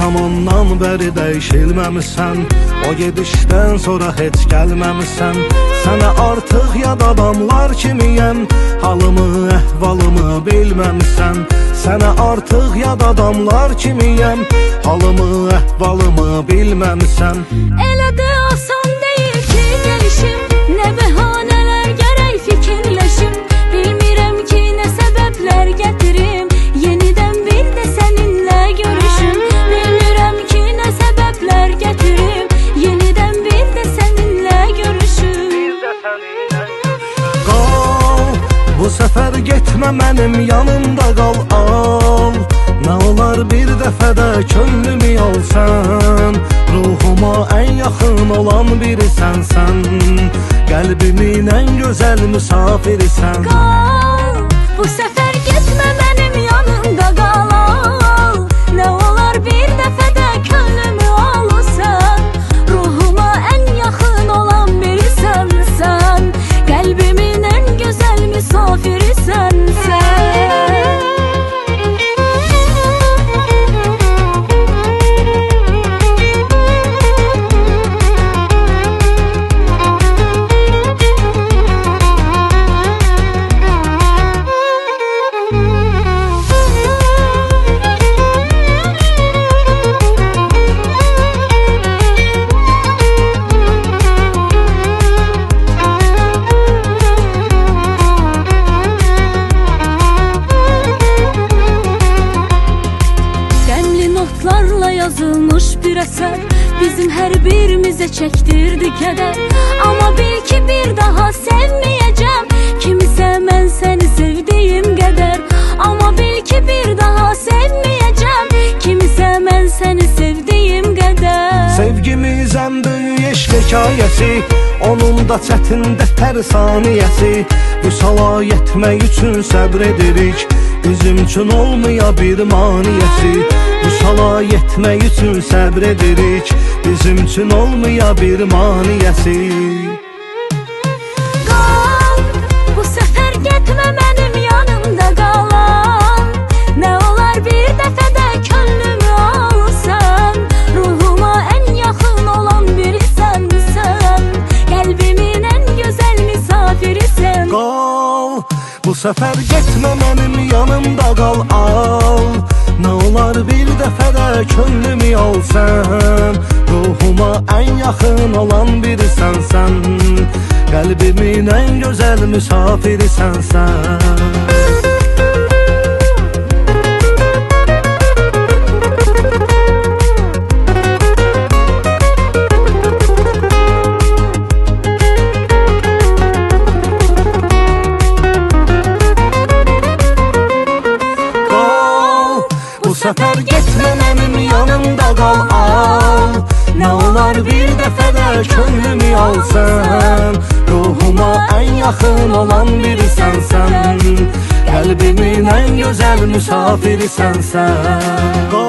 zamandan bəri dəyişilməmisən, o gedişdən sonra heç gəlməmisən. Sənə artıq yad adamlar kimiyəm, halımı, əhvalımı bilməmisən. Sənə artıq yad adamlar kimiyəm, halımı, əhvalımı bilməmisən. Elə də asan deyil ki gəlişim, nə bəhanələr gərək fikirləşim. Bilmirəm ki nə səbəblər gətirim, yenidən bir də səninlə görüşüm. Bilmirəm ki nə səbəblər gətirim, yenidən bir də səninlə görüşüm. Qal, bu səfər getmə mənim yanımda qal, al. Nə olar bir dəfədə könlümü alsan, ruhuma ən yaxın olan biri sənsən, qəlbimin ən gözəl müsafirisən. Qal, bu səfər getmə mənim yanımda qal, al. Nə olar bir dəfədə könlümü alsan, ruhuma ən yaxın olan biri sənsən, qəlbimin ən gözəl müsafirisən sən. Yazılmış bir əsər bizim hər birimizə çəkdirdi kədər. Amma bil ki bir daha sevməyəcəm kimisə mən səni sevdiyim qədər. Amma bil ki bir daha sevməyəcəm kimisə mən səni sevdiyim qədər. Sevgimiz ən böyük eşq hekayəsi, onun da çətində hər saniyəsi. Vüsala yetmək üçün səbr edirik, bizim üçün olmaya bir maniyəsi. Vüsala yetmək üçün səbr edirik, bizim üçün olmaya bir maniyəsi. Qal, bu səfər getmə mənim yanımda qal. Nə olar bir dəfədə könlümü alsan, ruhuma ən yaxın olan biri sənsən, qəlbimin ən gözəl misafirisən. Qal, bu səfər getmə mənim yanımda qal, al. Nə olar bir dəfədə könlümü alsan, ruhuma ən yaxın olan biri sənsən, qəlbimin ən gözəl müsafiri sənsən. Bu səfər getmə mənim yanımda qal, al. Nə olar bir dəfədə könlümü alsan, ruhuma ən yaxın olan biri sənsən, qəlbimin ən gözəl müsafiri sənsən.